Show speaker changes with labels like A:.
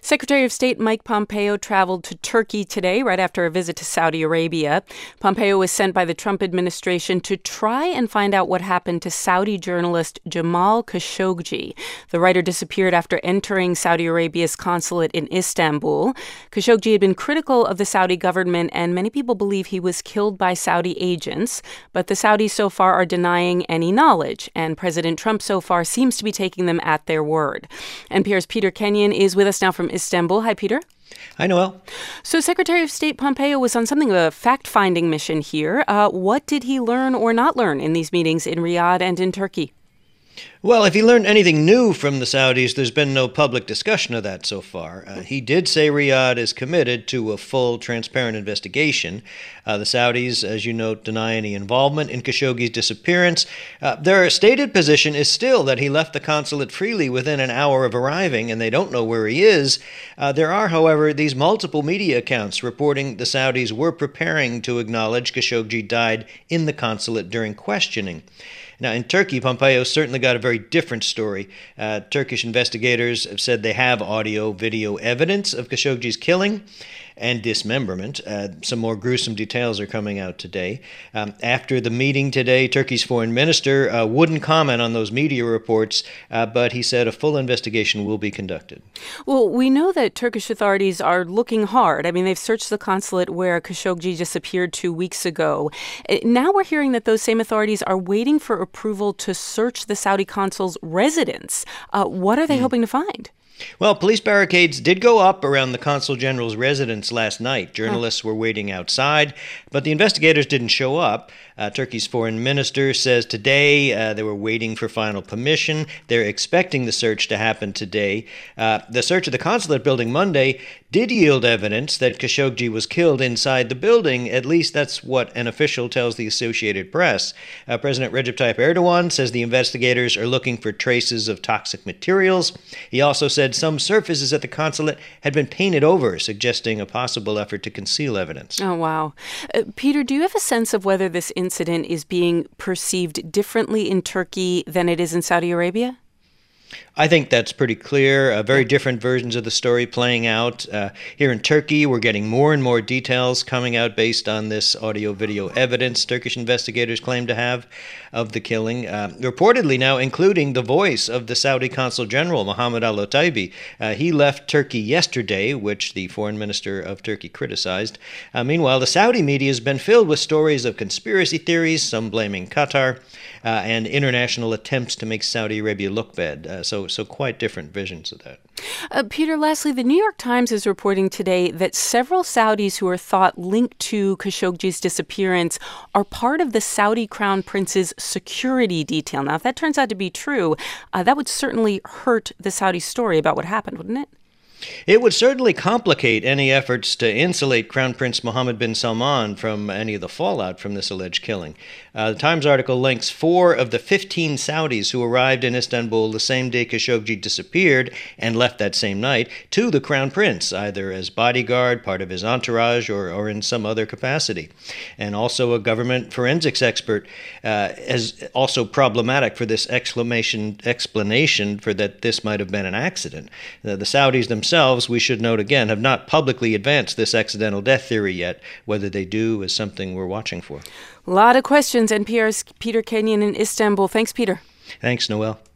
A: Secretary of State Mike Pompeo traveled to Turkey today, right after a visit to Saudi Arabia. Pompeo was sent by the Trump administration to try and find out what happened to Saudi journalist Jamal Khashoggi. The writer disappeared after entering Saudi Arabia's consulate in Istanbul. Khashoggi had been critical of the Saudi government, and many people believe he was killed by Saudi agents. But the Saudis so far are denying any knowledge, and President Trump so far seems to be taking them at their word. NPR's Peter Kenyon is with us now from Istanbul. Hi, Peter.
B: Hi, Noel.
A: So Secretary of State Pompeo was on something of a fact-finding mission here. What did he learn or not learn in these meetings in Riyadh and in Turkey?
B: Well, if he learned anything new from the Saudis, there's been no public discussion of that so far. He did say Riyadh is committed to a full, transparent investigation. The Saudis, as you note, deny any involvement in Khashoggi's disappearance. Their stated position is still that he left the consulate freely within an hour of arriving, and they don't know where he is. There are, however, these multiple media accounts reporting the Saudis were preparing to acknowledge Khashoggi died in the consulate during questioning. Now, in Turkey, Pompeo certainly got a very different story. Turkish investigators have said they have audio-video evidence of Khashoggi's killing and dismemberment. Some more gruesome details are coming out today. After the meeting today, Turkey's foreign minister wouldn't comment on those media reports, but he said a full investigation will be conducted.
A: Well, we know that Turkish authorities are looking hard. I mean, they've searched the consulate where Khashoggi disappeared 2 weeks ago. Now we're hearing that those same authorities are waiting for approval to search the Saudi consul's residence. What are they hoping to find?
B: Well, police barricades did go up around the consul general's residence last night. Journalists were waiting outside, but the investigators didn't show up. Turkey's foreign minister says today they were waiting for final permission. They're expecting the search to happen today. The search of the consulate building Monday did yield evidence that Khashoggi was killed inside the building. At least that's what an official tells the Associated Press. President Recep Tayyip Erdogan says the investigators are looking for traces of toxic materials. He also said some surfaces at the consulate had been painted over, suggesting a possible effort to conceal evidence.
A: Oh, wow. Peter, do you have a sense of whether this incident is being perceived differently in Turkey than it is in Saudi Arabia?
B: I think that's pretty clear. Very different versions of the story playing out. Here in Turkey, we're getting more and more details coming out based on this audio-video evidence Turkish investigators claim to have of the killing. Reportedly now including the voice of the Saudi Consul General, Mohammed al-Otaibi. He left Turkey yesterday, which the foreign minister of Turkey criticized. Meanwhile, the Saudi media has been filled with stories of conspiracy theories, some blaming Qatar, and international attempts to make Saudi Arabia look bad. So quite different visions of that.
A: Peter, lastly, the New York Times is reporting today that several Saudis who are thought linked to Khashoggi's disappearance are part of the Saudi Crown Prince's security detail. Now, if that turns out to be true, that would certainly hurt the Saudi story about what happened, wouldn't it?
B: It would certainly complicate any efforts to insulate Crown Prince Mohammed bin Salman from any of the fallout from this alleged killing. The Times article links 4 of the 15 Saudis who arrived in Istanbul the same day Khashoggi disappeared and left that same night to the Crown Prince, either as bodyguard, part of his entourage, or in some other capacity. And also a government forensics expert is also problematic for this explanation for that this might have been an accident. The Saudis themselves, we should note again, have not publicly advanced this accidental death theory yet. Whether they do is something we're watching for.
A: A lot of questions. NPR's Peter Kenyon in Istanbul. Thanks, Peter.
B: Thanks, Noel.